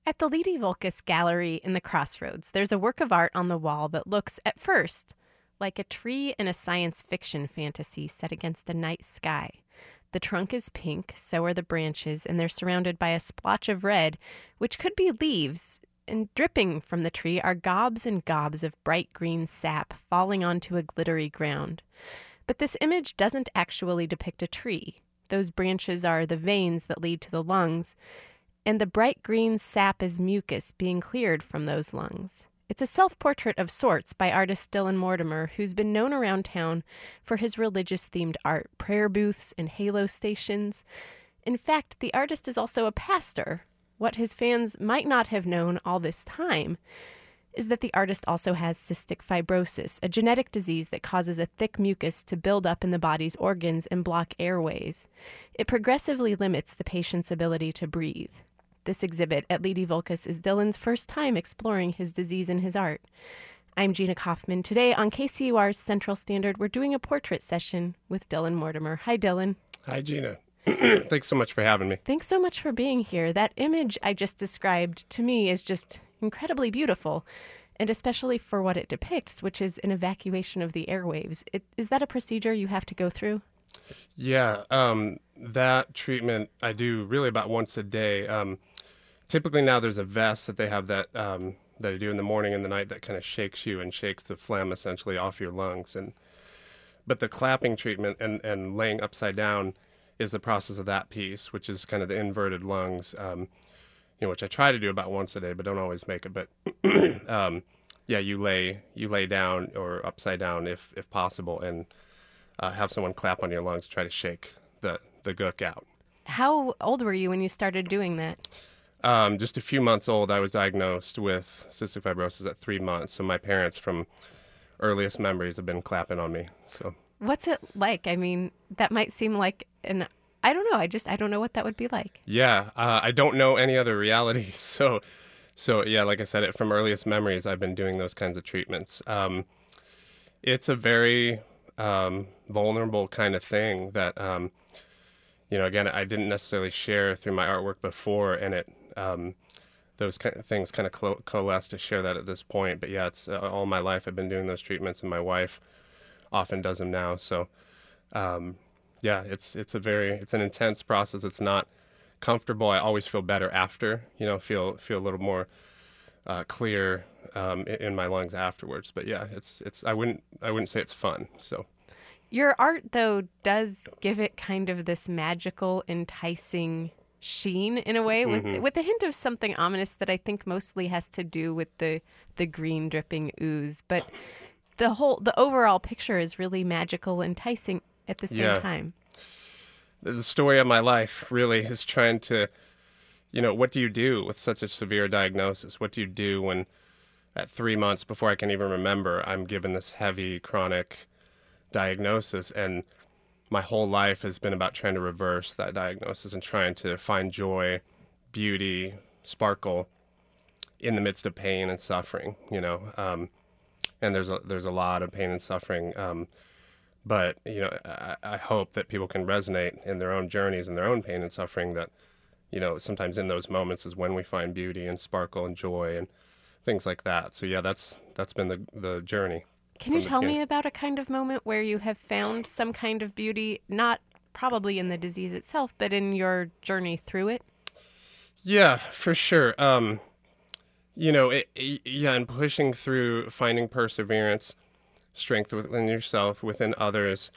At the Lady Volkus Gallery in the Crossroads, there's a work of art on the wall that looks, at first, like a tree in a science fiction fantasy set against a night sky. The trunk is pink, so are the branches, and they're surrounded by a splotch of red, which could be leaves, and dripping from the tree are gobs and gobs of bright green sap falling onto a glittery ground. But this image doesn't actually depict a tree. Those branches are the veins that lead to the lungs, and the bright green sap is mucus being cleared from those lungs. It's a self-portrait of sorts by artist Dylan Mortimer, who's been known around town for his religious-themed art, prayer booths and halo stations. In fact, the artist is also a pastor. What his fans might not have known all this time is that the artist also has cystic fibrosis, a genetic disease that causes a thick mucus to build up in the body's organs and block airways. It progressively limits the patient's ability to breathe. This exhibit at Lady Volkus is Dylan's first time exploring his disease in his art. I'm Gina Kaufman. Today on KCUR's Central Standard, we're doing a portrait session with Dylan Mortimer. Hi, Dylan. Hi, Gina. Thanks so much for having me. Thanks so much for being here. That image I just described to me is just incredibly beautiful, and especially for what it depicts, which is an evacuation of the airwaves. Is that a procedure you have to go through? Yeah, that treatment I do really about once a day. Typically now there's a vest that they have that I do in the morning and the night that kind of shakes you and shakes the phlegm essentially off your lungs. But the clapping treatment and laying upside down is the process of that piece, which is kind of the inverted lungs, which I try to do about once a day, but don't always make it. But yeah, you lay down or upside down if possible, and have someone clap on your lungs to try to shake the gook out. How old were you when you started doing that? Just a few months old. I was diagnosed with cystic fibrosis at 3 months. So my parents, from earliest memories, have been clapping on me. So what's it like? I mean, that might seem like I don't know. I don't know what that would be like. Yeah, I don't know any other reality. So yeah, like I said, from earliest memories, I've been doing those kinds of treatments. It's a very vulnerable kind of thing that, again, I didn't necessarily share through my artwork before, and those kind of things kind of coalesce to share that at this point. But yeah, it's all my life I've been doing those treatments, and my wife often does them now. So yeah, it's an intense process. It's not comfortable. I always feel better after, feel a little more clear in my lungs afterwards. But yeah, I wouldn't say it's fun. So your art, though, does give it kind of this magical, enticing sheen in a way, with a hint of something ominous that I think mostly has to do with the green dripping ooze. But the overall picture is really magical, enticing at the same time. The story of my life really is trying to, what do you do with such a severe diagnosis? What do you do when at 3 months, before I can even remember, I'm given this heavy chronic diagnosis, and my whole life has been about trying to reverse that diagnosis and trying to find joy, beauty, sparkle in the midst of pain and suffering, and there's a lot of pain and suffering, but I hope that people can resonate in their own journeys and their own pain and suffering, that sometimes in those moments is when we find beauty and sparkle and joy and things like that. So yeah, that's been the journey. Can you tell me about a kind of moment where you have found some kind of beauty, not probably in the disease itself, but in your journey through it? Yeah, for sure. And pushing through, finding perseverance, strength within yourself, within others,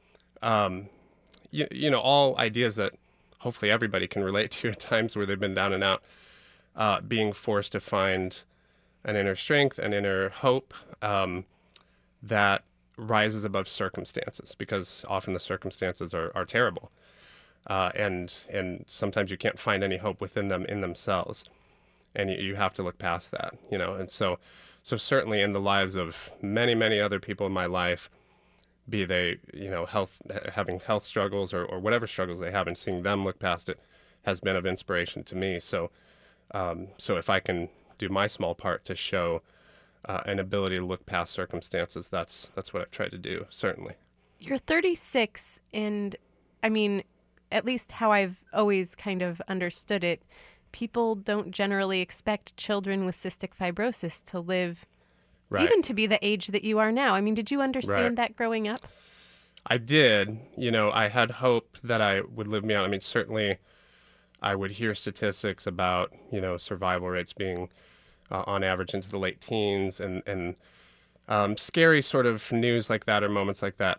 all ideas that hopefully everybody can relate to at times where they've been down and out, being forced to find an inner strength, an inner hope, that rises above circumstances, because often the circumstances are terrible, and sometimes you can't find any hope within them in themselves, and you have to look past that, and so certainly in the lives of many, many other people in my life, be they having health struggles or whatever struggles they have, and seeing them look past it has been of inspiration to me. So if I can do my small part to show an ability to look past circumstances, that's what I've tried to do, certainly. You're 36, and I mean, at least how I've always kind of understood it, people don't generally expect children with cystic fibrosis to live Right. even to be the age that you are now. I mean, did you understand Right. that growing up? I did. I had hope that I would live beyond. I mean, certainly I would hear statistics about, survival rates being on average into the late teens and scary sort of news like that or moments like that.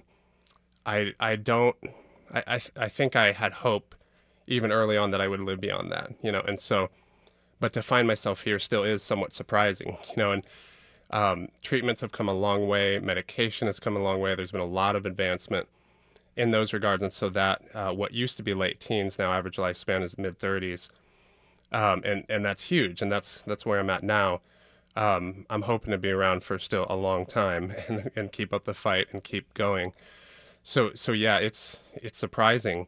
I don't, I think I had hope even early on that I would live beyond that, and so, but to find myself here still is somewhat surprising, and treatments have come a long way. Medication has come a long way. There's been a lot of advancement in those regards. And so that what used to be late teens, now average lifespan is mid-30s. And that's huge. And that's where I'm at now. I'm hoping to be around for still a long time and keep up the fight and keep going. So yeah, it's surprising.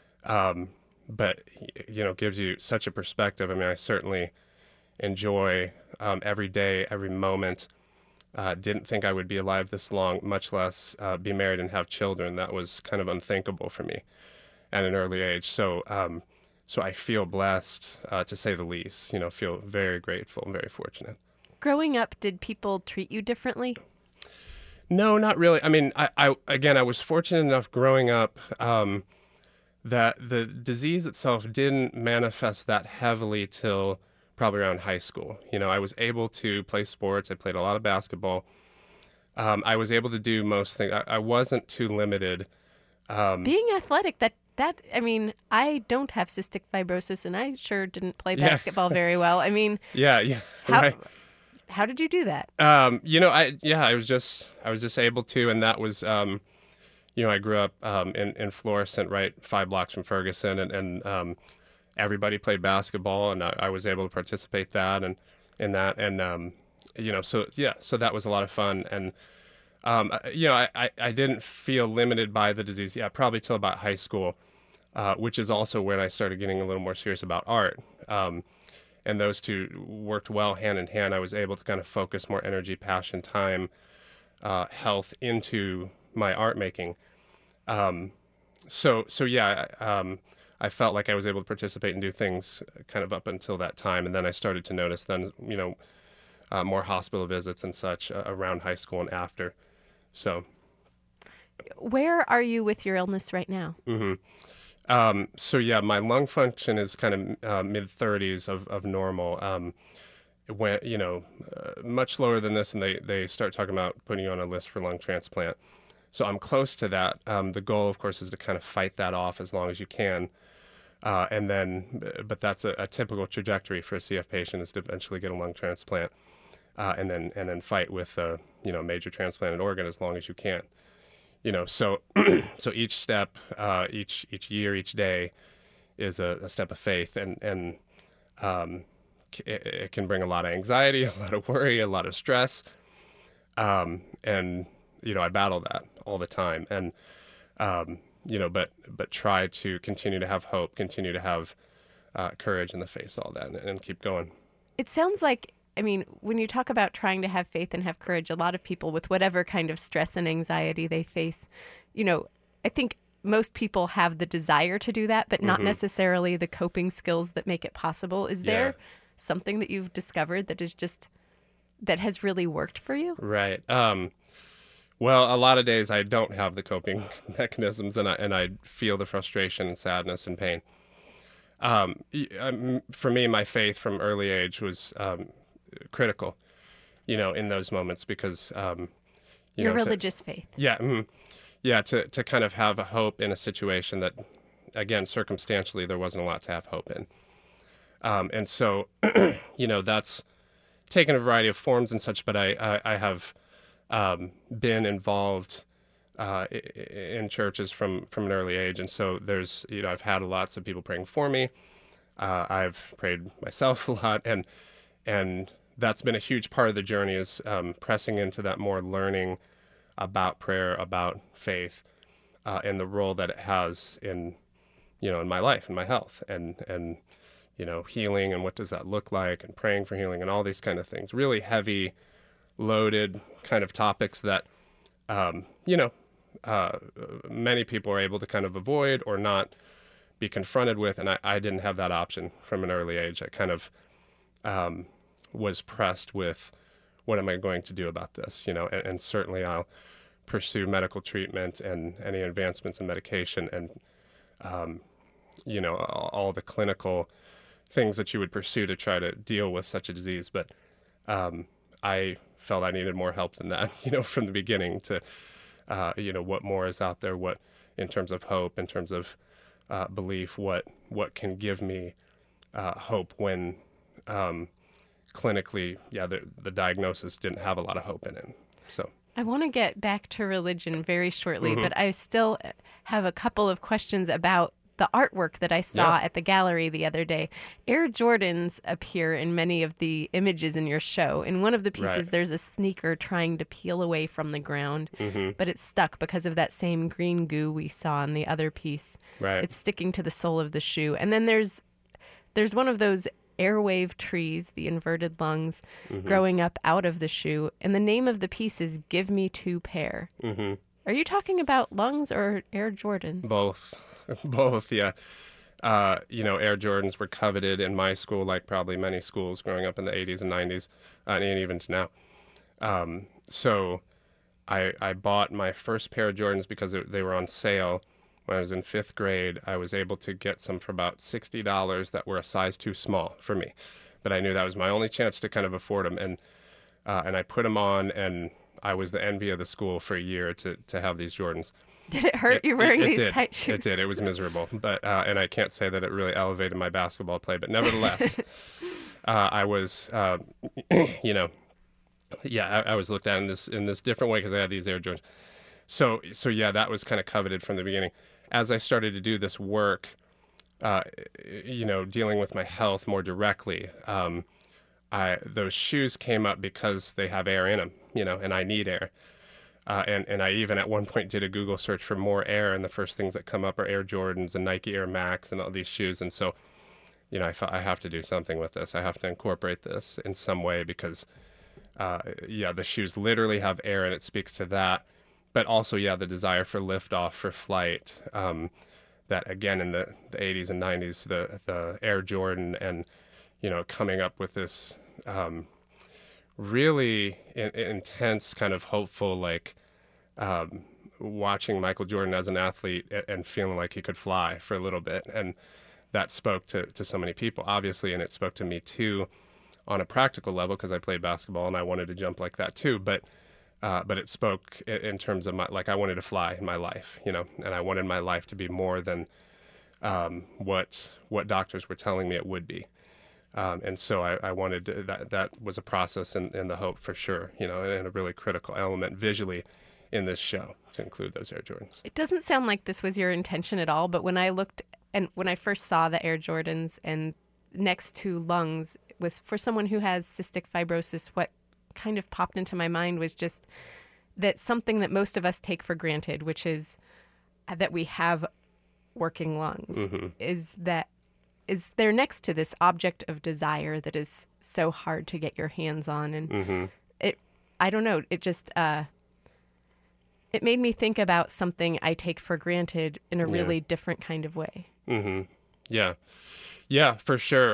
But, gives you such a perspective. I mean, I certainly enjoy every day, every moment. Didn't think I would be alive this long, much less be married and have children. That was kind of unthinkable for me at an early age. So I feel blessed, to say the least. Feel very grateful and very fortunate. Growing up, did people treat you differently? No, not really. I mean, I was fortunate enough growing up that the disease itself didn't manifest that heavily till probably around high school. I was able to play sports. I played a lot of basketball. I was able to do most things. I wasn't too limited. Being athletic, I mean, I don't have cystic fibrosis, and I sure didn't play basketball very well. I mean, yeah, right. How did you do that? I was just able to, and that was, I grew up in Florissant, right, 5 blocks from Ferguson, and everybody played basketball, and I was able to participate in that, and so that was a lot of fun, and I didn't feel limited by the disease, probably till about high school, which is also when I started getting a little more serious about art, and those two worked well hand in hand. I was able to kind of focus more energy, passion, time, health into my art making. I felt like I was able to participate and do things kind of up until that time. And then I started to notice more hospital visits and such around high school and after. So, where are you with your illness right now? My lung function is kind of mid-30s of normal. Much lower than this, and they start talking about putting you on a list for lung transplant. So I'm close to that. The goal, of course, is to kind of fight that off as long as you can. But that's a typical trajectory for a CF patient, is to eventually get a lung transplant, and then fight with a major transplanted organ as long as you can. So each step, each year, each day, is a step of faith, and it can bring a lot of anxiety, a lot of worry, a lot of stress, and I battle that all the time, and but try to continue to have hope, continue to have courage in the face of all that, and keep going. It sounds like, I mean, when you talk about trying to have faith and have courage, a lot of people with whatever kind of stress and anxiety they face, I think most people have the desire to do that, but not necessarily the coping skills that make it possible. Is there something that you've discovered that has really worked for you? Right. Well, a lot of days I don't have the coping mechanisms, and I feel the frustration and sadness and pain. For me, my faith from early age was critical, in those moments, because your religious faith. To kind of have a hope in a situation that, again, circumstantially, there wasn't a lot to have hope in, and so that's taken a variety of forms and such. But I have been involved in churches from an early age, and so there's I've had lots of people praying for me. I've prayed myself a lot, and that's been a huge part of the journey, is pressing into that more, learning about prayer, about faith, and the role that it has in my life and my health, and healing, and what does that look like, and praying for healing, and all these kind of things. Really heavy, loaded kind of topics that many people are able to kind of avoid or not be confronted with, and I didn't have that option from an early age. I kind of was pressed with, what am I going to do about this? And certainly I'll pursue medical treatment and any advancements in medication and, all the clinical things that you would pursue to try to deal with such a disease. But I felt I needed more help than that, from the beginning to, what more is out there, what in terms of hope, in terms of belief, what can give me hope when clinically, the diagnosis didn't have a lot of hope in it. So I want to get back to religion very shortly, but I still have a couple of questions about the artwork that I saw at the gallery the other day. Air Jordans appear in many of the images in your show. In one of the pieces, there's a sneaker trying to peel away from the ground, but it's stuck because of that same green goo we saw in the other piece. Right. It's sticking to the sole of the shoe. And then there's one of those airwave trees, the inverted lungs, growing up out of the shoe. And the name of the piece is Give Me Two Pair. Are you talking about lungs or Air Jordans? Both. Both, yeah. Air Jordans were coveted in my school, like probably many schools growing up in the 80s and 90s, and even to now. So I bought my first pair of Jordans because they were on sale. When I was in 5th grade, I was able to get some for about $60 that were a size too small for me. But I knew that was my only chance to kind of afford them. And I put them on, and I was the envy of the school for a year to have these Jordans. Did it hurt you wearing these did. tight shoes? It did. It was miserable. But and I can't say that it really elevated my basketball play. But nevertheless, I was, I was looked at in this different way because I had these Air Jordans. So yeah, that was kind of coveted from the beginning. As I started to do this work, dealing with my health more directly, those shoes came up because they have air in them, and I need air. And I even at one point did a Google search for more air, and the first things that come up are Air Jordans and Nike Air Max and all these shoes. And so, I felt I have to do something with this. I have to incorporate this in some way because, the shoes literally have air, and it speaks to that. But also, the desire for liftoff, for flight, that again in the 80s and 90s, the Air Jordan and, coming up with this really intense kind of hopeful, like watching Michael Jordan as an athlete and feeling like he could fly for a little bit. And that spoke to so many people, obviously, and it spoke to me too on a practical level because I played basketball and I wanted to jump like that too. But it spoke in terms of I wanted to fly in my life, and I wanted my life to be more than what doctors were telling me it would be. And so I wanted to, that was a process in the hope for sure, and a really critical element visually in this show to include those Air Jordans. It doesn't sound like this was your intention at all, but when I first saw the Air Jordans and next to lungs was for someone who has cystic fibrosis, what kind of popped into my mind was just that something that most of us take for granted, which is that we have working lungs, is there next to this object of desire that is so hard to get your hands on. And I don't know, it just, it made me think about something I take for granted in a really different kind of way. Yeah. Yeah, for sure.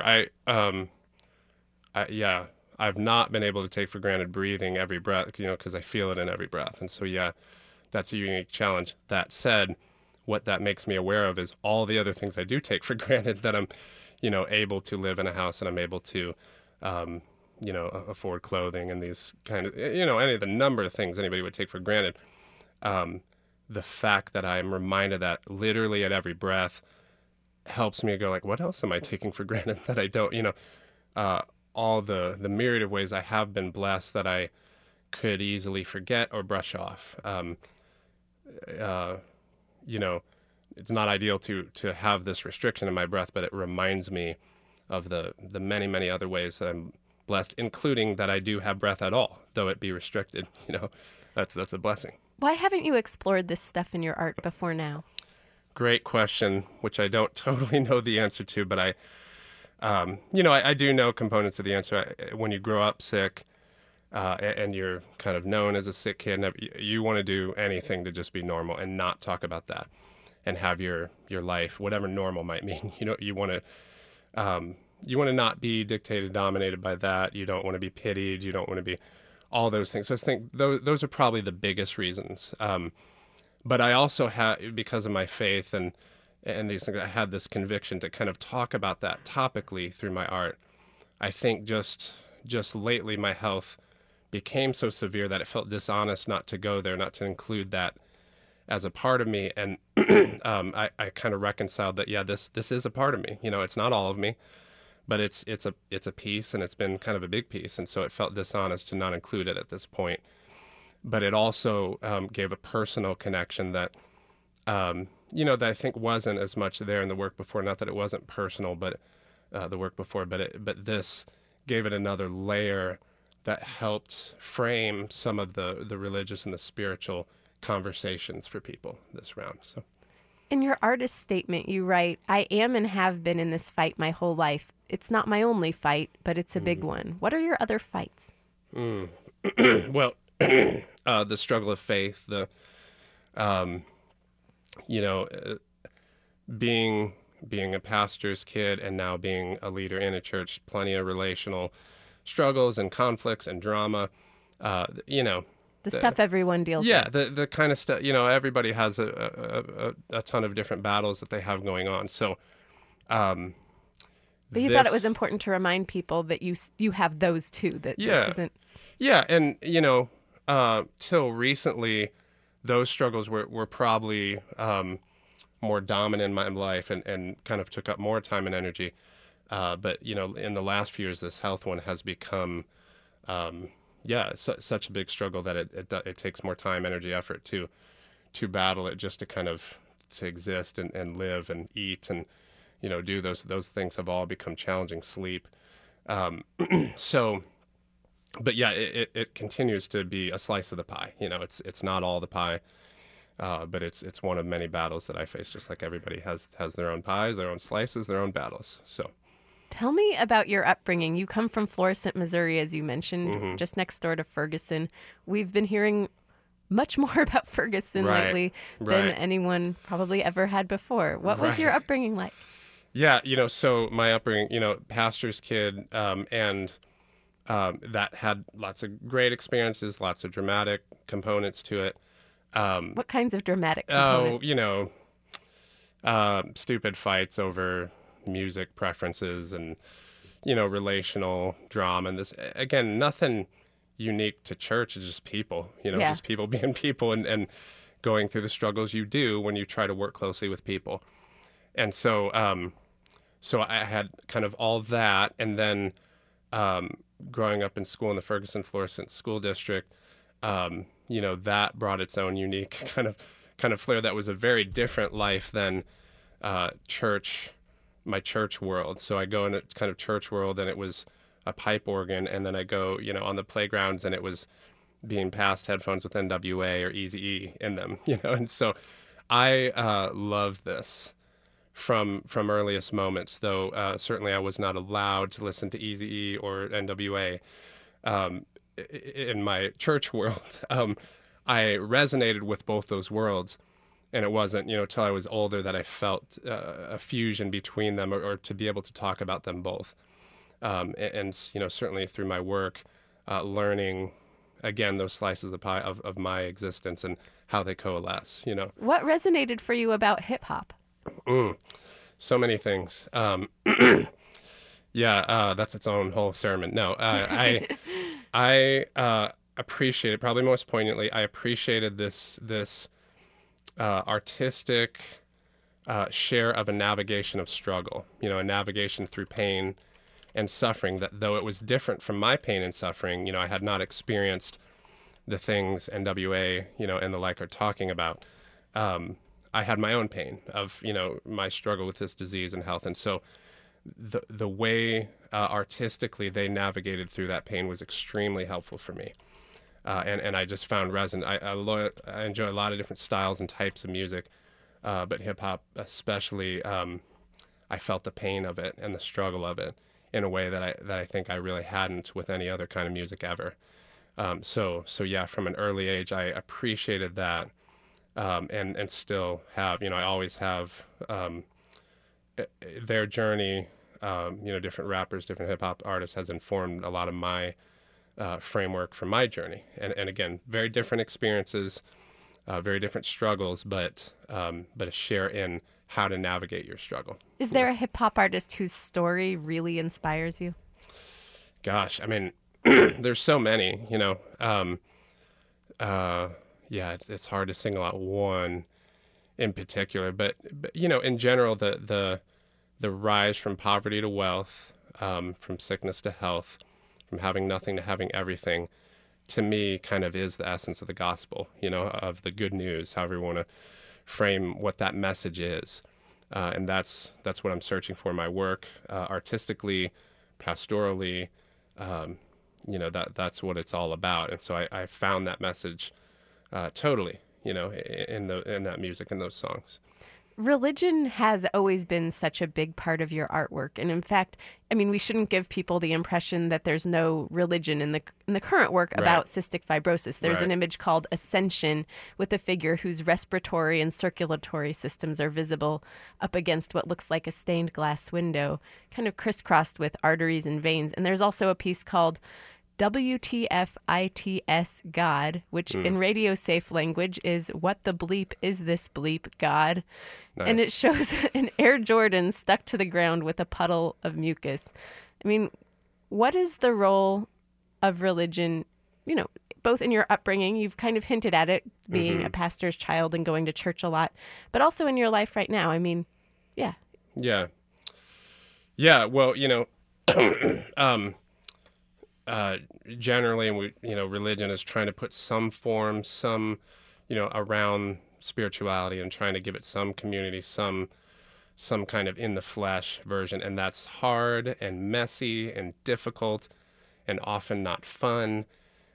I've not been able to take for granted breathing every breath, because I feel it in every breath. And so, that's a unique challenge. That said, what that makes me aware of is all the other things I do take for granted that I'm, able to live in a house and I'm able to, afford clothing and these kind of, any of the number of things anybody would take for granted. The fact that I'm reminded that literally at every breath helps me go what else am I taking for granted that I don't, all the myriad of ways I have been blessed that I could easily forget or brush off. It's not ideal to have this restriction in my breath, but it reminds me of the many, many other ways that I'm blessed, including that I do have breath at all, though it be restricted. That's a blessing. Why haven't you explored this stuff in your art before now? Great question, which I don't totally know the answer to, but I do know components of the answer. When you grow up sick and you're kind of known as a sick kid, you want to do anything to just be normal and not talk about that. and have your life, whatever normal might mean. You want to not be dictated, dominated by that. You don't want to be pitied. You don't want to be all those things. So I think those are probably the biggest reasons. But I also had, because of my faith and these things, I had this conviction to kind of talk about that topically through my art. I think just lately my health became so severe that it felt dishonest not to go there, not to include that as a part of me. And I kind of reconciled that, yeah, this is a part of me. It's not all of me, but it's a piece, and it's been kind of a big piece. And so it felt dishonest to not include it at this point. But it also gave a personal connection that, that I think wasn't as much there in the work before. Not that it wasn't personal, but the work before, but this gave it another layer that helped frame some of the religious and the spiritual conversations for people this round. So, in your artist statement, you write, "I am and have been in this fight my whole life. It's not my only fight, but it's a big one." What are your other fights? Well, the struggle of faith, being a pastor's kid and now being a leader in a church, plenty of relational struggles and conflicts and drama, The stuff everyone deals with. Yeah, the kind of stuff, everybody has a ton of different battles that they have going on. So, but you thought it was important to remind people that you have those too, that this isn't. Yeah, and, till recently, those struggles were probably more dominant in my life and kind of took up more time and energy. But, in the last few years, this health one has become, such a big struggle that it takes more time, energy, effort to battle it, just to kind of to exist and live and eat and, do those things have all become challenging. Sleep. But yeah, it continues to be a slice of the pie. It's not all the pie. But it's one of many battles that I face, just like everybody has their own pies, their own slices, their own battles. So, tell me about your upbringing. You come from Florissant, Missouri, as you mentioned, just next door to Ferguson. We've been hearing much more about Ferguson lately than anyone probably ever had before. What was your upbringing like? Yeah, so my upbringing, pastor's kid, and that had lots of great experiences, lots of dramatic components to it. What kinds of dramatic components? Stupid fights over music preferences and, relational drama. And this, again, nothing unique to church. It's just people, just people being people and going through the struggles you do when you try to work closely with people. And so I had kind of all that. And then growing up in school in the Ferguson-Florissant School District, that brought its own unique kind of flair. That was a very different life than my church world. So I go in a kind of church world, and it was a pipe organ, and then I go, on the playgrounds, and it was being passed headphones with NWA or Eazy-E in them, And so I loved this from earliest moments, though certainly I was not allowed to listen to Eazy-E or NWA. In my church world, I resonated with both those worlds, and it wasn't, till I was older that I felt a fusion between them, or to be able to talk about them both. And certainly through my work, learning, again, those slices of pie of my existence and how they coalesce, What resonated for you about hip hop? So many things. That's its own whole sermon. No, I appreciated, probably most poignantly, I appreciated this artistic share of a navigation of struggle, a navigation through pain and suffering, that though it was different from my pain and suffering, I had not experienced the things NWA, and the like are talking about. I had my own pain of, my struggle with this disease and health. And so the way artistically they navigated through that pain was extremely helpful for me. And I just found I enjoy a lot of different styles and types of music, but hip hop especially, I felt the pain of it and the struggle of it in a way that I think I really hadn't with any other kind of music ever. So yeah, from an early age, I appreciated that. and still have. I always have their journey. Different rappers, different hip hop artists has informed a lot of my framework for my journey. And again, very different experiences, very different struggles, but a share in how to navigate your struggle. Is there a hip hop artist whose story really inspires you? Gosh, I mean, there's so many, it's hard to single out one in particular, but in general, the rise from poverty to wealth, from sickness to health, from having nothing to having everything, to me kind of is the essence of the gospel, of the good news, however you want to frame what that message is. And that's what I'm searching for in my work, artistically, pastorally, that's what it's all about. And so I found that message totally, in that music and those songs. Religion has always been such a big part of your artwork. And in fact, I mean, we shouldn't give people the impression that there's no religion in the current work about cystic fibrosis. There's an image called Ascension with a figure whose respiratory and circulatory systems are visible up against what looks like a stained glass window, kind of crisscrossed with arteries and veins. And there's also a piece called WTFITS God, which in radio safe language is what the bleep is this bleep God. Nice. And it shows an Air Jordan stuck to the ground with a puddle of mucus. I mean, what is the role of religion, both in your upbringing, you've kind of hinted at it, being a pastor's child and going to church a lot, but also in your life right now? I mean, yeah. Yeah. Yeah, well, generally, religion is trying to put some form, around spirituality and trying to give it some community, some kind of in the flesh version. And that's hard and messy and difficult and often not fun.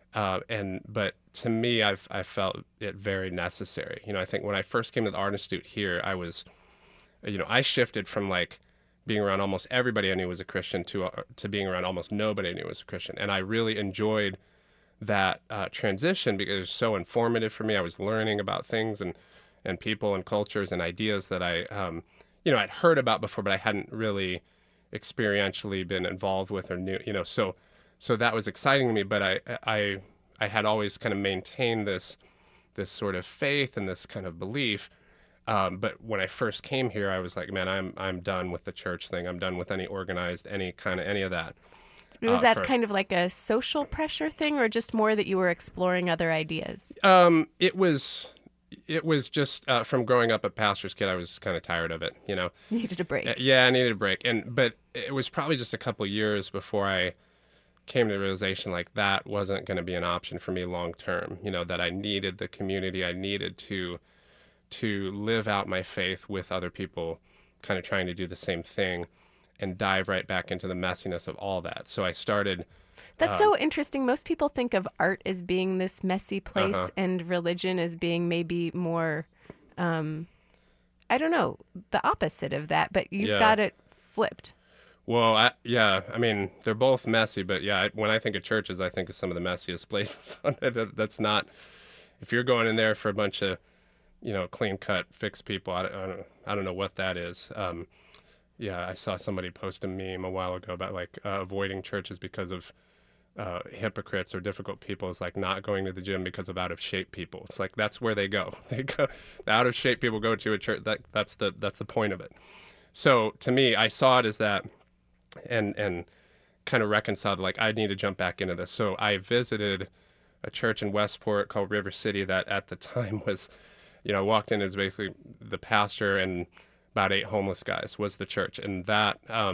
But to me, I felt it very necessary. I think when I first came to the Art Institute here, I was, I shifted from being around almost everybody I knew was a Christian to being around almost nobody I knew was a Christian. And I really enjoyed that transition because it was so informative for me. I was learning about things and people and cultures and ideas that I, I'd heard about before, but I hadn't really experientially been involved with or knew, so that was exciting to me. But I had always kind of maintained this sort of faith and this kind of belief. But when I first came here, I was like, man, I'm done with the church thing. I'm done with any organized, any of that. Was that kind of like a social pressure thing, or just more that you were exploring other ideas? It was just from growing up a pastor's kid, I was kind of tired of it, Needed a break. Yeah, I needed a break. But it was probably just a couple years before I came to the realization that wasn't going to be an option for me long term, that I needed the community. I needed to live out my faith with other people kind of trying to do the same thing and dive right back into the messiness of all that. So I started... That's so interesting. Most people think of art as being this messy place and religion as being maybe more, I don't know, the opposite of that, but you've got it flipped. Well, I mean, they're both messy, but when I think of churches, I think of some of the messiest places. That's not... If you're going in there for a bunch of clean cut, fixed people, I don't know what that is. I saw somebody post a meme a while ago about avoiding churches because of hypocrites or difficult people. It's not going to the gym because of out of shape people. It's that's where they go. The out of shape people go to a church. That's the point of it. So to me, I saw it as that, and kind of reconciled I need to jump back into this. So I visited a church in Westport called River City that at the time was, I walked in, it was basically the pastor and about 8 homeless guys was the church. And that,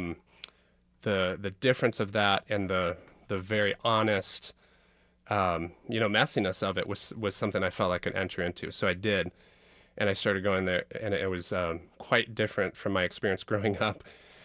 the difference of that and the very honest, messiness of it was something I felt I could enter into. So I did. And I started going there, and it was quite different from my experience growing up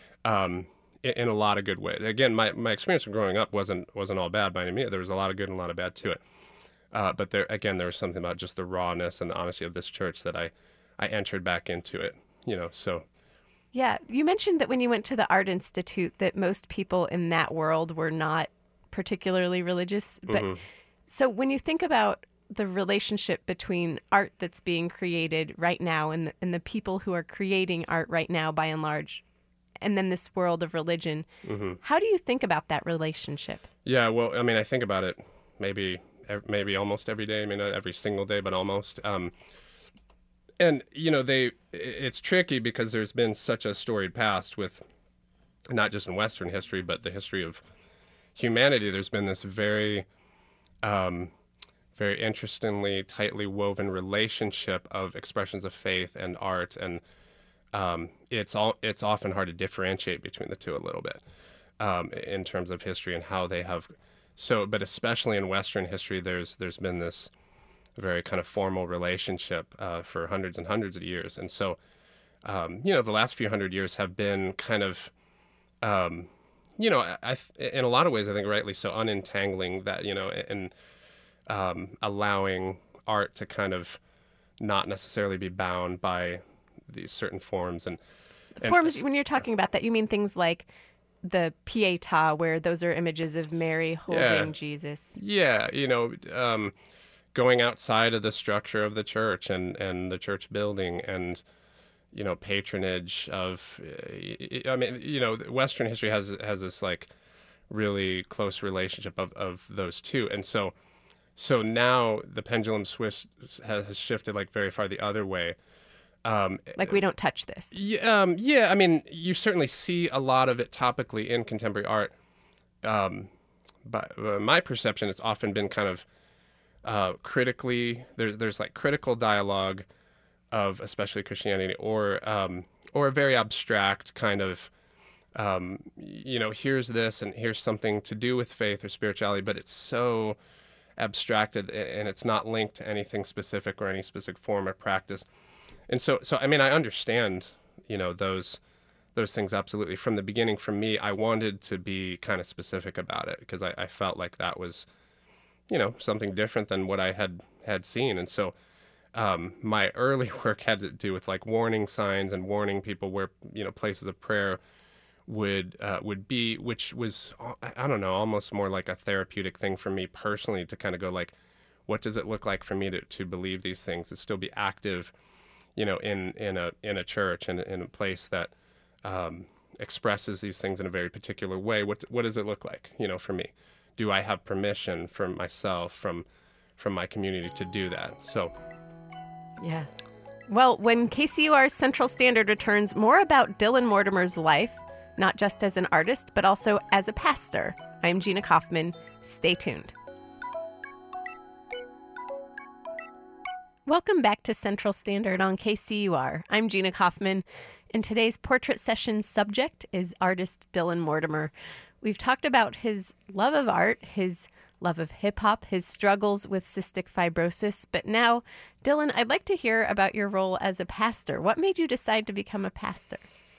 in a lot of good ways. Again, my experience of growing up wasn't all bad by any means. There was a lot of good and a lot of bad to it. But there was something about just the rawness and the honesty of this church that I entered back into it, so. Yeah. You mentioned that when you went to the Art Institute that most people in that world were not particularly religious. But so when you think about the relationship between art that's being created right now and the people who are creating art right now, by and large, and then this world of religion. Mm-hmm. How do you think about that relationship? Yeah, well, I mean, I think about it maybe almost every day. I mean, not every single day, but almost. And, it's tricky because there's been such a storied past with not just in Western history, but the history of humanity. There's been this very interestingly, tightly woven relationship of expressions of faith and art, and it's often hard to differentiate between the two a little bit in terms of history and how they have. So, but especially in Western history, there's been this very kind of formal relationship for hundreds and hundreds of years, and so the last few hundred years have been kind of in a lot of ways, I think rightly so, unentangling that, and allowing art to kind of not necessarily be bound by these certain forms and forms. When you're talking about that, you mean things like the Pietà, where those are images of Mary holding Jesus. Yeah, going outside of the structure of the church and the church building and patronage of, Western history has this like really close relationship of those two. And so now the pendulum has shifted like very far the other way. Like we don't touch this. Yeah. I mean, you certainly see a lot of it topically in contemporary art. But my perception, it's often been kind of critically, there's like critical dialogue of especially Christianity or a very abstract kind of, here's this and here's something to do with faith or spirituality, but it's so abstracted and it's not linked to anything specific or any specific form or practice. And so I mean, I understand, those things absolutely. From the beginning, for me, I wanted to be kind of specific about it because I felt like that was, something different than what I had seen. And so my early work had to do with like warning signs and warning people where, places of prayer would be, which was, I don't know, almost more like a therapeutic thing for me personally to kind of go like, what does it look like for me to believe these things, to still be active, in a church and in a place that expresses these things in a very particular way. What does it look like, for me? Do I have permission from myself, from my community to do that? So, yeah. Well, when KCUR's Central Standard returns, more about Dylan Mortimer's life, not just as an artist, but also as a pastor. I'm Gina Kaufman. Stay tuned. Welcome back to Central Standard on KCUR. I'm Gina Kaufman, and today's portrait session subject is artist Dylan Mortimer. We've talked about his love of art, his love of hip-hop, his struggles with cystic fibrosis, but now, Dylan, I'd like to hear about your role as a pastor. What made you decide to become a pastor?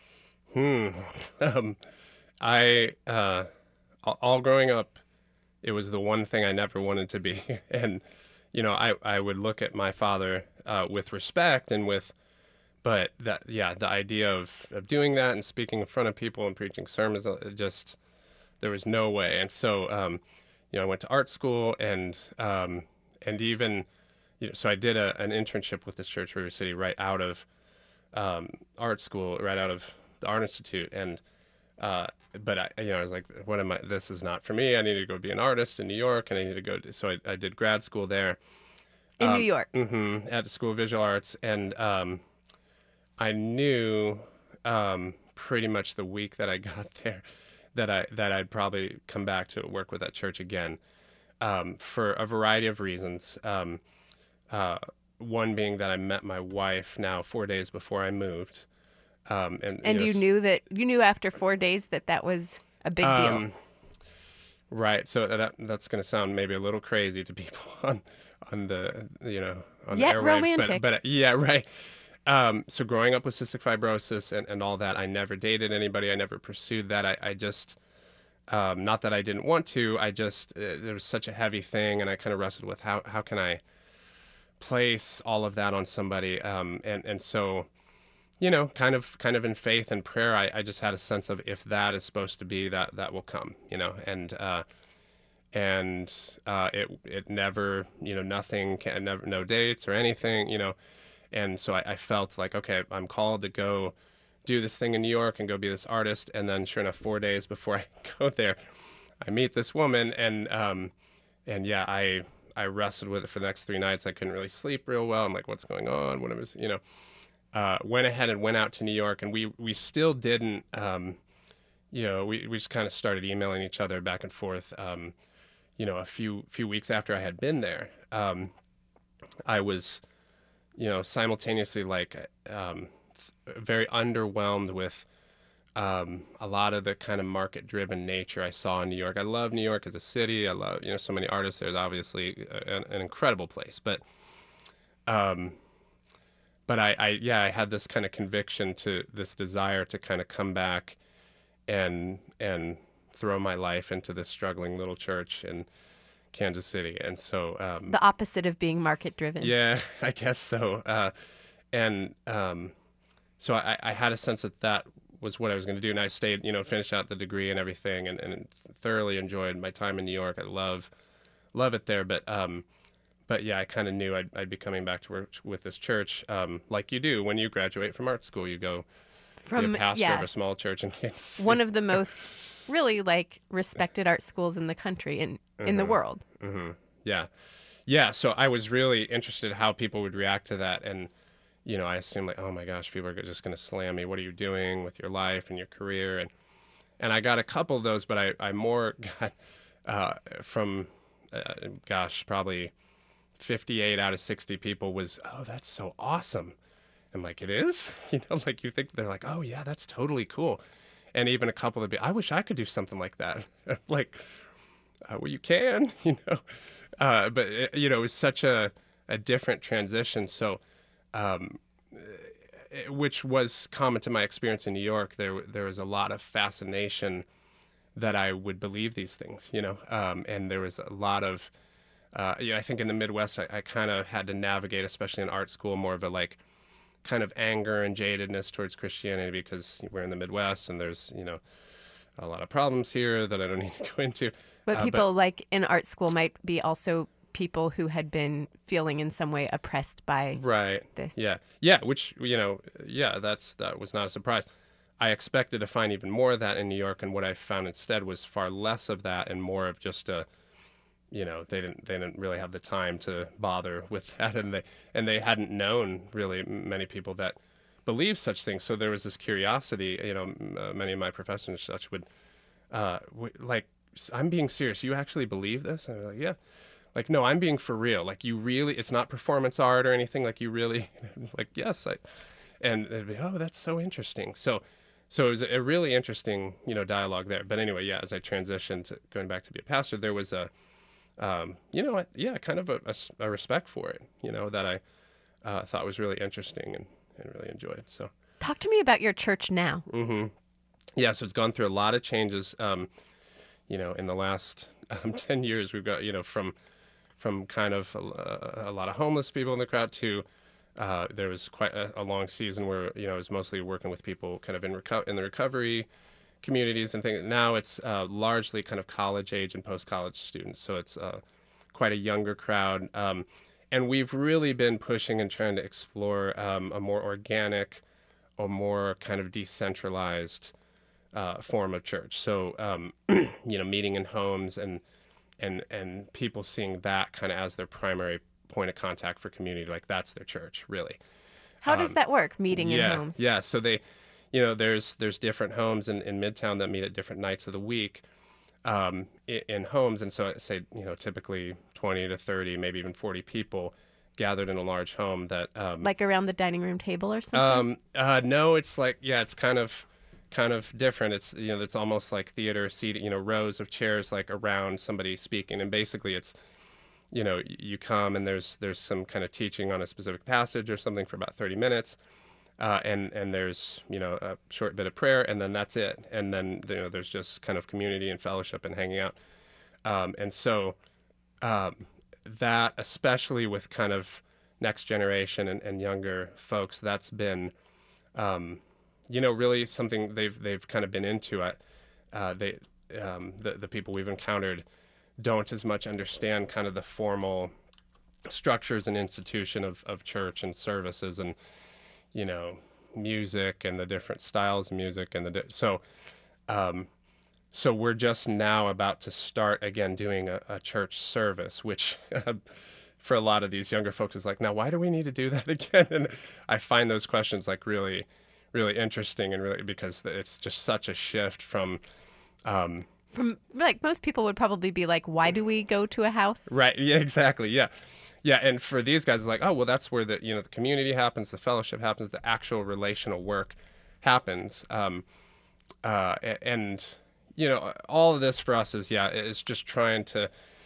All growing up, it was the one thing I never wanted to be, and I would look at my father with respect and but the idea of doing that and speaking in front of people and preaching sermons, there was no way. And so, I went to art school and even, so I did an internship with this church, River City, right out of art school, right out of the Art Institute. And, but I was like, this is not for me. I need to go be an artist in New York, and I need to go. So I did grad school there. In New York? Mm-hmm, at the School of Visual Arts. And I knew pretty much the week that I got there that I'd probably come back to work with that church again for a variety of reasons. One being that I met my wife now 4 days before I moved. And you knew after 4 days that was a big deal. Right. So that's going to sound maybe a little crazy to people on the on the Yet airwaves, romantic. but yeah, right. So growing up with cystic fibrosis and all that, I never dated anybody. I never pursued that. I just, not that I didn't want to, it was such a heavy thing, and I kind of wrestled with how can I place all of that on somebody. And so, kind of in faith and prayer, I just had a sense of if that is supposed to be, that will come, and and it never, nothing, never, no dates or anything, and so I felt like, okay, I'm called to go do this thing in New York and go be this artist. And then sure enough, 4 days before I go there, I meet this woman, and yeah, I wrestled with it for the next 3 nights. I couldn't really sleep real well. I'm like, what's going on? What was, went ahead and went out to New York, and we still didn't, we just kind of started emailing each other back and forth. A few weeks after I had been there, I was, simultaneously like very underwhelmed with a lot of the kind of market-driven nature I saw in New York. I love New York as a city. I love, so many artists. There's obviously an incredible place, but I had this kind of conviction, to this desire to kind of come back and throw my life into this struggling little church in Kansas City. And so the opposite of being market driven. Yeah, I guess so. So I had a sense that was what I was going to do. And I stayed, finished out the degree and everything, and thoroughly enjoyed my time in New York. I love it there. But yeah, I kind of knew I'd be coming back to work with this church, like you do when you graduate from art school. You go be a pastor of a small church in Kansas City. One of the most really respected art schools in the country and in the world. Mm-hmm. Yeah. So I was really interested in how people would react to that, and I assumed like, oh my gosh, people are just going to slam me. What are you doing with your life and your career? And I got a couple of those, but I more got from probably 58 out of 60 people was, oh, that's so awesome. I'm like, it is? Like you think they're like, oh yeah, that's totally cool. And even a couple of I wish I could do something like that. Like, well, you can, but it was such a different transition. So, which was common to my experience in New York. There was a lot of fascination that I would believe these things, and there was a lot of, I think in the Midwest, I kind of had to navigate, especially in art school, more of a kind of anger and jadedness towards Christianity, because we're in the Midwest and there's, a lot of problems here that I don't need to go into. But people in art school might be also people who had been feeling in some way oppressed by this. Yeah, which, that was not a surprise. I expected to find even more of that in New York, and what I found instead was far less of that and more of just they didn't really have the time to bother with that, and they hadn't known really many people that believed such things. So there was this curiosity. Many of my professors and such would like, I'm being serious. You actually believe this? And I'm like, yeah. Like, no, I'm being for real. Like, you really, it's not performance art or anything. Like, you really, like, yes. And they'd be, oh, that's so interesting. So it was a really interesting, dialogue there. But anyway, yeah, as I transitioned to going back to be a pastor, there was a, kind of a respect for it, that I thought was really interesting and really enjoyed. So talk to me about your church now. Mm-hmm. Yeah, so it's gone through a lot of changes. In the last 10 years, we've got, from kind of a lot of homeless people in the crowd to there was quite a long season where, it was mostly working with people kind of in the recovery communities and things. Now it's largely kind of college age and post-college students. So it's quite a younger crowd. And we've really been pushing and trying to explore a more organic or more kind of decentralized form of church. So, meeting in homes and people seeing that kind of as their primary point of contact for community, like that's their church, really. How does that work, meeting in homes? Yeah, so they, there's different homes in Midtown that meet at different nights of the week in homes. And so I say, typically 20 to 30, maybe even 40 people gathered in a large home that... like around the dining room table or something? No, it's like, it's kind of different. It's, it's almost like theater seat, rows of chairs like around somebody speaking. And basically it's, you come and there's some kind of teaching on a specific passage or something for about 30 minutes. And there's, a short bit of prayer, and then that's it. And then, there's just kind of community and fellowship and hanging out. And so that, especially with kind of next generation and younger folks, that's been, really something they've kind of been into. The people we've encountered don't as much understand kind of the formal structures and institution of church and services and, music and the different styles of music and so we're just now about to start again doing a church service, which for a lot of these younger folks is like, now why do we need to do that again? And I find those questions like really, really interesting and really because it's just such a shift from like most people would probably be like, why do we go to a house? Right. Yeah, exactly. Yeah. Yeah. And for these guys, it's like, oh, well, that's where the community happens, the fellowship happens, the actual relational work happens. And all of this for us is just trying to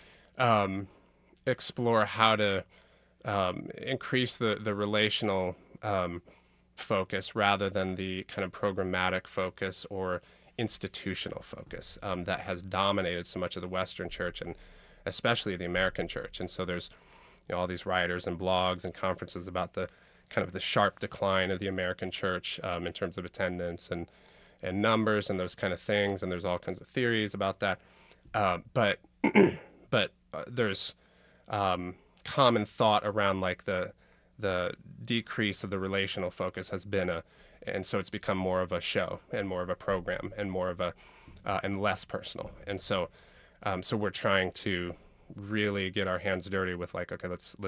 explore how to increase the relational focus rather than the kind of programmatic focus or institutional focus that has dominated so much of the Western church and especially the American church. And so there's all these writers and blogs and conferences about the kind of the sharp decline of the American church in terms of attendance and numbers and those kind of things. And there's all kinds of theories about that. But there's common thought around like the decrease of the relational focus has been and so it's become more of a show and more of a program and more of and less personal. And so we're trying to really get our hands dirty with like, okay, let's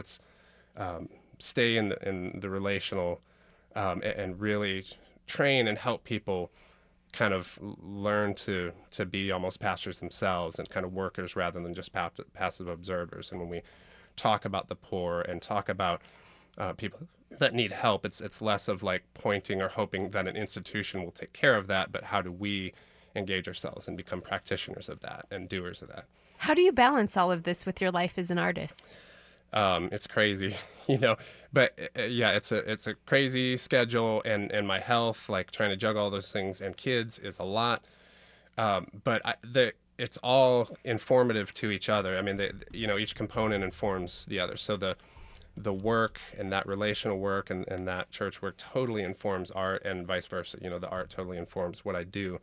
stay in the relational and really train and help people kind of learn to be almost pastors themselves and kind of workers rather than just passive observers. And when we talk about the poor and talk about people that need help, it's less of like pointing or hoping that an institution will take care of that, but how do we engage ourselves and become practitioners of that and doers of that. How do you balance all of this with your life as an artist? It's crazy, but it's a crazy schedule and my health, like trying to juggle all those things and kids is a lot. But it's all informative to each other. I mean, each component informs the other. So the work and that relational work and that church work totally informs art and vice versa. The art totally informs what I do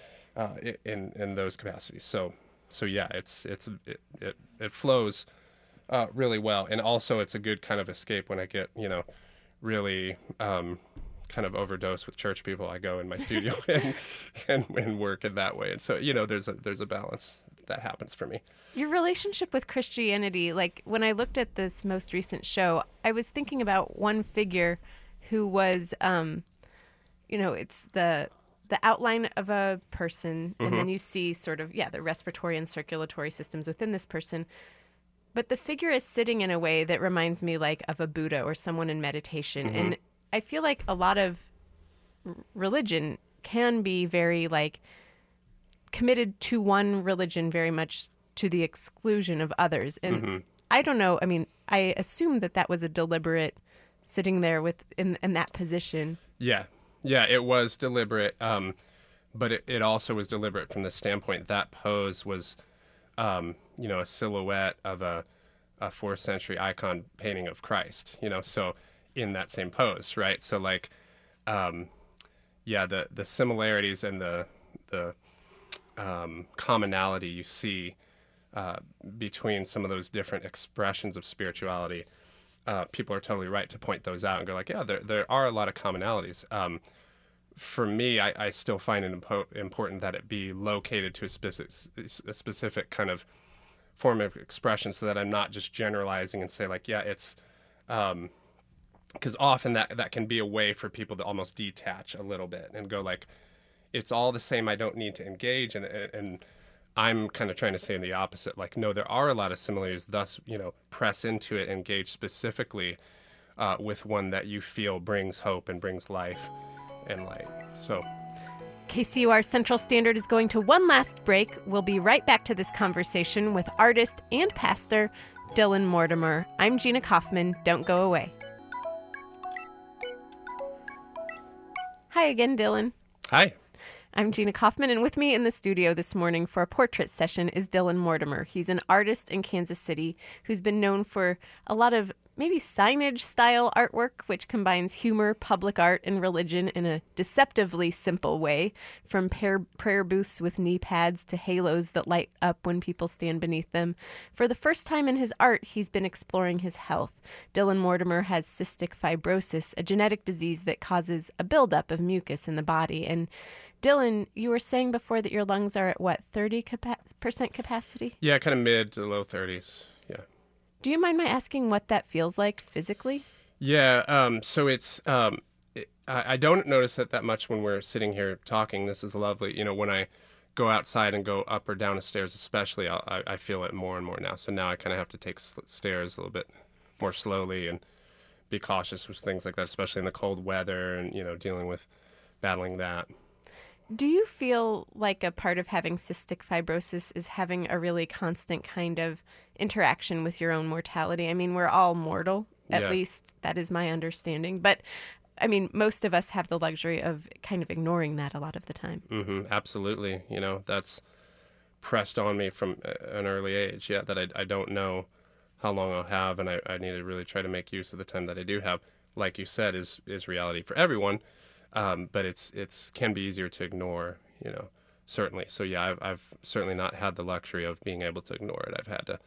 in those capacities. So yeah, it flows really well, and also it's a good kind of escape when I get really kind of overdose with church people. I go in my studio and work in that way, and so there's a balance that happens for me. Your relationship with Christianity, like when I looked at this most recent show, I was thinking about one figure who was, it's the outline of a person, and then you see sort of, the respiratory and circulatory systems within this person. But the figure is sitting in a way that reminds me like of a Buddha or someone in meditation. And I feel like a lot of religion can be very like committed to one religion very much to the exclusion of others. And I don't know. I mean, I assume that was a deliberate sitting there in that position. Yeah, it was deliberate, but it also was deliberate from the standpoint that pose was, a silhouette of a 4th century icon painting of Christ, so in that same pose, right? So like, the similarities and the commonality you see between some of those different expressions of spirituality. People are totally right to point those out and go like, yeah, there are a lot of commonalities. For me, I still find it important that it be located to a specific kind of form of expression so that I'm not just generalizing and say like, yeah, it's because often that can be a way for people to almost detach a little bit and go like, it's all the same. I don't need to engage. And I'm kind of trying to say in the opposite, like, no, there are a lot of similarities, thus, press into it, engage specifically with one that you feel brings hope and brings life and light. So KCOR Central Standard is going to one last break. We'll be right back to this conversation with artist and pastor Dylan Mortimer. I'm Gina Kaufman. Don't go away. Hi again, Dylan. Hi. I'm Gina Kaufman, and with me in the studio this morning for a portrait session is Dylan Mortimer. He's an artist in Kansas City who's been known for a lot of maybe signage style artwork, which combines humor, public art, and religion in a deceptively simple way, from prayer booths with knee pads to halos that light up when people stand beneath them. For the first time in his art, he's been exploring his health. Dylan Mortimer has cystic fibrosis, a genetic disease that causes a buildup of mucus in the body. And Dylan, you were saying before that your lungs are at what, 30% capacity? Yeah, kind of mid to low 30s. Yeah. Do you mind my asking what that feels like physically? Yeah, so I don't notice it that much when we're sitting here talking. This is lovely. When I go outside and go up or down the stairs especially, I feel it more and more now. So now I kind of have to take stairs a little bit more slowly and be cautious with things like that, especially in the cold weather and, dealing with battling that. Do you feel like a part of having cystic fibrosis is having a really constant kind of interaction with your own mortality? I mean, we're all mortal, at least that is my understanding. But, I mean, most of us have the luxury of kind of ignoring that a lot of the time. Mm-hmm, absolutely. That's pressed on me from an early age, that I don't know how long I'll have, and I need to really try to make use of the time that I do have. Like you said, is reality for everyone. But it's can be easier to ignore, certainly. So yeah, I've certainly not had the luxury of being able to ignore it. I've had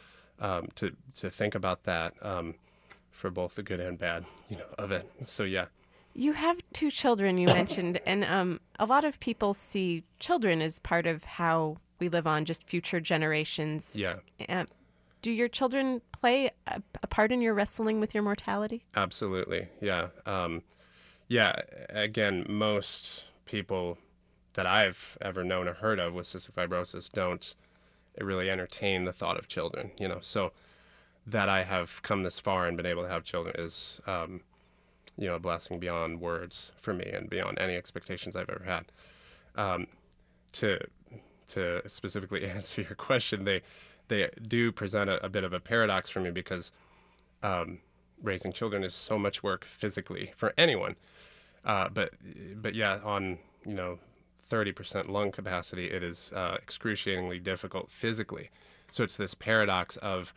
to think about that for both the good and bad, of it. So yeah. You have 2 children, you mentioned, and a lot of people see children as part of how we live on, just future generations. Yeah. Do your children play a part in your wrestling with your mortality? Absolutely. Yeah. Yeah, again, most people that I've ever known or heard of with cystic fibrosis don't really entertain the thought of children, So that I have come this far and been able to have children is, a blessing beyond words for me and beyond any expectations I've ever had. To specifically answer your question, they do present a bit of a paradox for me because raising children is so much work physically for anyone. But yeah, on 30% lung capacity, it is excruciatingly difficult physically. So it's this paradox of,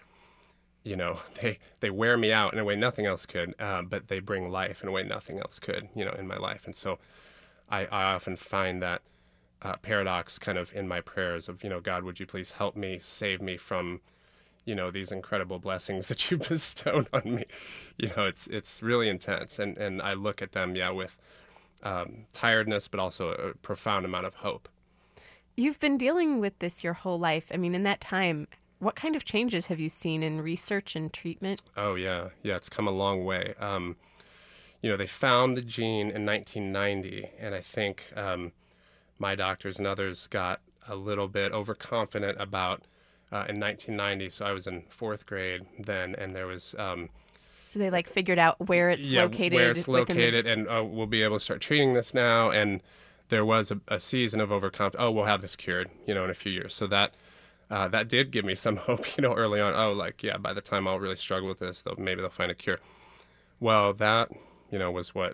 they wear me out in a way nothing else could, but they bring life in a way nothing else could, in my life. And so I often find that paradox kind of in my prayers of, God, would you please help me, save me from these incredible blessings that you bestowed on me. It's really intense. And I look at them, with tiredness, but also a profound amount of hope. You've been dealing with this your whole life. I mean, in that time, what kind of changes have you seen in research and treatment? Oh, yeah. Yeah, it's come a long way. They found the gene in 1990, and I think my doctors and others got a little bit overconfident about in 1990, so I was in 4th grade then, and there was... so they figured out where it's located? Where it's located, and we'll be able to start treating this now, and there was a season of overconfidence. Oh, we'll have this cured, in a few years. So that did give me some hope, early on. Oh, by the time I'll really struggle with this, maybe they'll find a cure. Well, that, was what...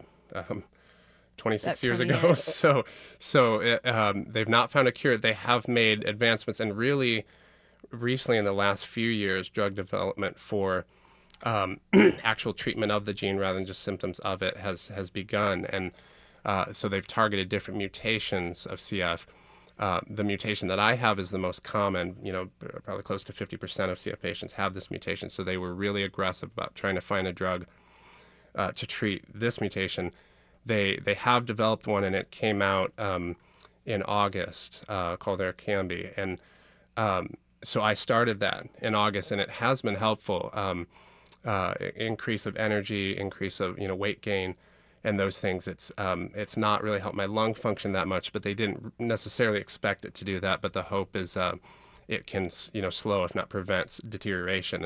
26 years ago. Years. So they've not found a cure. They have made advancements, and really... recently in the last few years, drug development for actual treatment of the gene rather than just symptoms of it has begun. And so they've targeted different mutations of CF. The mutation that I have is the most common, probably close to 50% of CF patients have this mutation. So they were really aggressive about trying to find a drug to treat this mutation. They have developed one, and it came out in August called Orkambi. And so I started that in August, and it has been helpful. Increase of energy, increase of weight gain, and those things. It's not really helped my lung function that much, but they didn't necessarily expect it to do that. But the hope is it can slow, if not prevent, deterioration.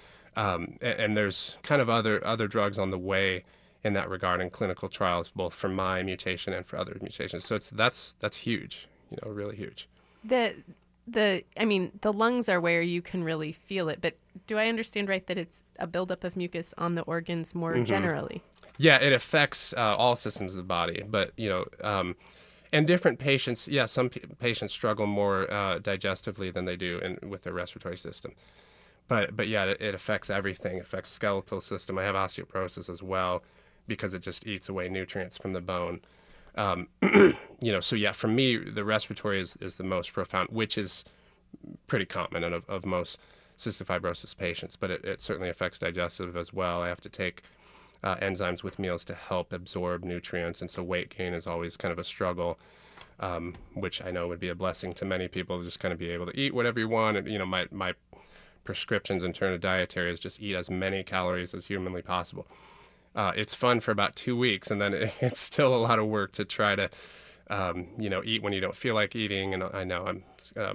And there's kind of other drugs on the way in that regard in clinical trials, both for my mutation and for other mutations. So that's huge, really huge. The lungs are where you can really feel it, but do I understand right that it's a buildup of mucus on the organs more generally? Yeah, it affects all systems of the body, but, and different patients, some patients struggle more digestively than they do with their respiratory system. but yeah, it affects everything. It affects skeletal system. I have osteoporosis as well because it just eats away nutrients from the bone. So yeah, for me, the respiratory is the most profound, which is pretty common and of most cystic fibrosis patients, but it certainly affects digestive as well. I have to take enzymes with meals to help absorb nutrients, and so weight gain is always kind of a struggle, which I know would be a blessing to many people, to just kind of be able to eat whatever you want. And my prescriptions in terms of dietary is just eat as many calories as humanly possible. It's fun for about 2 weeks, and then it's still a lot of work to try to eat when you don't feel like eating. And I know I'm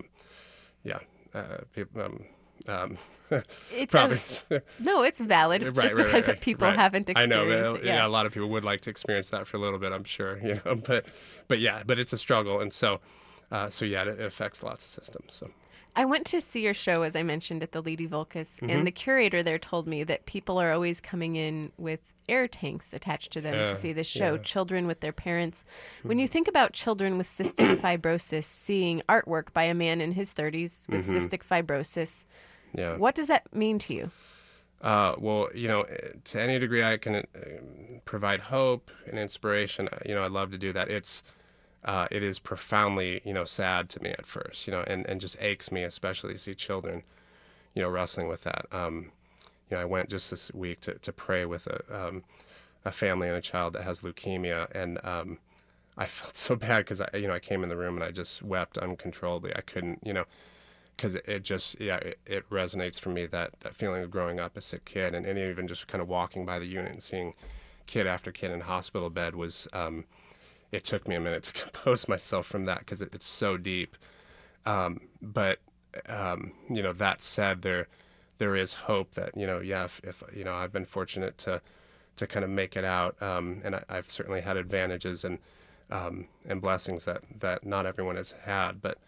people, It's probably. no, it's valid. Right, just right, because right, people right. haven't I know, experienced it. a lot of people would like to experience that for a little bit, I'm sure, but it's a struggle. And so it affects lots of systems. So I went to see your show, as I mentioned, at the Lady Volkus, and the curator there told me that people are always coming in with air tanks attached to them to see this show, children with their parents. When you think about children with cystic fibrosis seeing artwork by a man in his 30s with cystic fibrosis, what does that mean to you? Well, to any degree I can provide hope and inspiration, I'd love to do that. It is profoundly, sad to me at first, and just aches me, especially to see children, wrestling with that. I went just this week to pray with a family and a child that has leukemia, and I felt so bad because I came in the room and I just wept uncontrollably. I couldn't, because it resonates for me, that feeling of growing up a sick kid, and even just kind of walking by the unit and seeing kid after kid in hospital bed was. It took me a minute to compose myself from that because it's so deep. But that said, there is hope that, if I've been fortunate to kind of make it out, and I've certainly had advantages and blessings that not everyone has had. But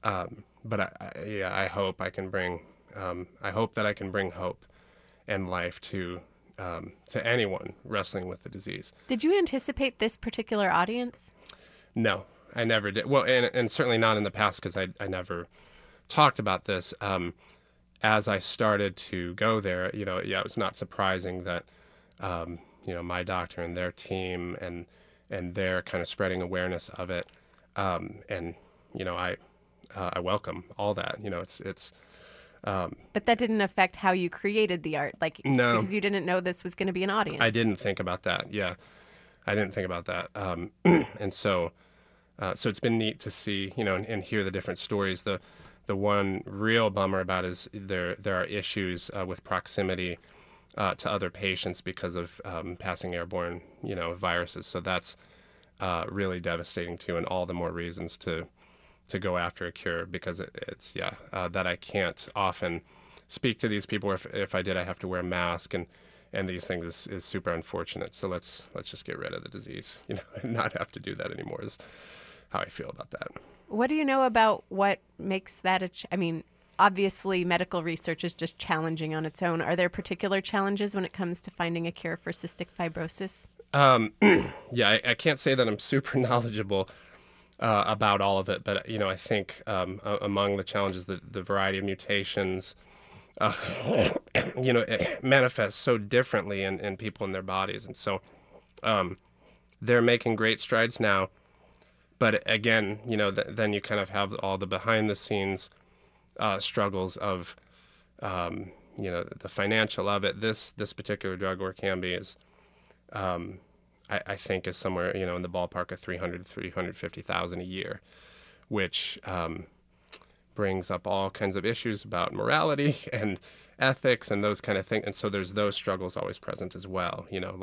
I hope I can bring, I hope that I can bring hope and life to anyone wrestling with the disease. Did you anticipate this particular audience? No, I never did. Well, and certainly not in the past, because I never talked about this. As I started to go there, it was not surprising that, my doctor and their team and their kind of spreading awareness of it. I welcome all that. It's but that didn't affect how you created the art, no, because you didn't know this was going to be an audience. I didn't think about that. Yeah, I didn't think about that. And so it's been neat to see, and hear the different stories. The one real bummer about is there are issues with proximity to other patients because of passing airborne, viruses. So that's really devastating too, and all the more reasons to go after a cure, because it's that I can't often speak to these people. If I did, I have to wear a mask, and these things is super unfortunate. So let's just get rid of the disease, and not have to do that anymore is how I feel about that. What do you know about what makes that obviously medical research is just challenging on its own. Are there particular challenges when it comes to finding a cure for cystic fibrosis? I can't say that I'm super knowledgeable about all of it, but I think among the challenges, the variety of mutations, it manifests so differently in people in their bodies, and so they're making great strides now. But again, then you kind of have all the behind the scenes struggles of the financial of it. This particular drug, Orkambi, is I think is somewhere, in the ballpark of $300,000 to $350,000 a year, which brings up all kinds of issues about morality and ethics and those kind of things. And so there's those struggles always present as well.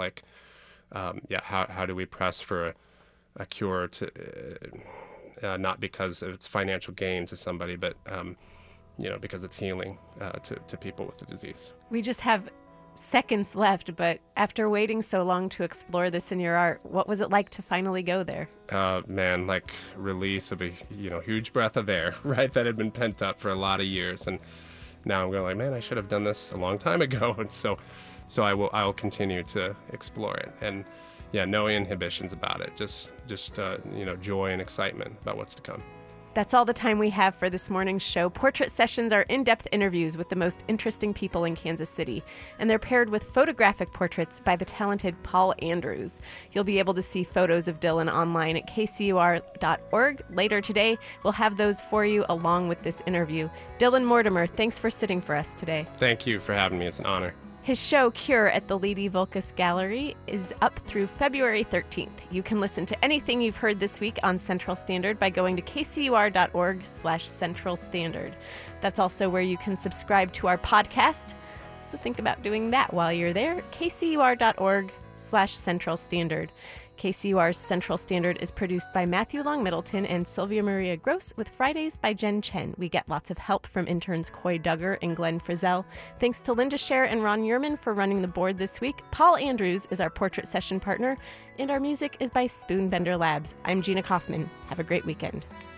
How do we press for a cure to not because of its financial gain to somebody, but because it's healing to people with the disease. We just have seconds left, but after waiting so long to explore this in your art, what was it like to finally go there? Man, like release of a huge breath of air, right? That had been pent up for a lot of years, and now I'm going like, man, I should have done this a long time ago. And so I will continue to explore it, and no inhibitions about it. Just joy and excitement about what's to come. That's all the time we have for this morning's show. Portrait Sessions are in-depth interviews with the most interesting people in Kansas City, and they're paired with photographic portraits by the talented Paul Andrews. You'll be able to see photos of Dylan online at kcur.org. Later today, we'll have those for you along with this interview. Dylan Mortimer, thanks for sitting for us today. Thank you for having me. It's an honor. His show, Cure, at the Lady Volkus Gallery is up through February 13th. You can listen to anything you've heard this week on Central Standard by going to kcur.org/Central Standard. That's also where you can subscribe to our podcast. So think about doing that while you're there. kcur.org/Central Standard. KCUR's Central Standard is produced by Matthew Long Middleton and Sylvia Maria Gross, with Fridays by Jen Chen. We get lots of help from interns Coy Duggar and Glenn Frizzell. Thanks to Linda Scher and Ron Yerman for running the board this week. Paul Andrews is our portrait session partner, and our music is by Spoonbender Labs. I'm Gina Kaufman. Have a great weekend.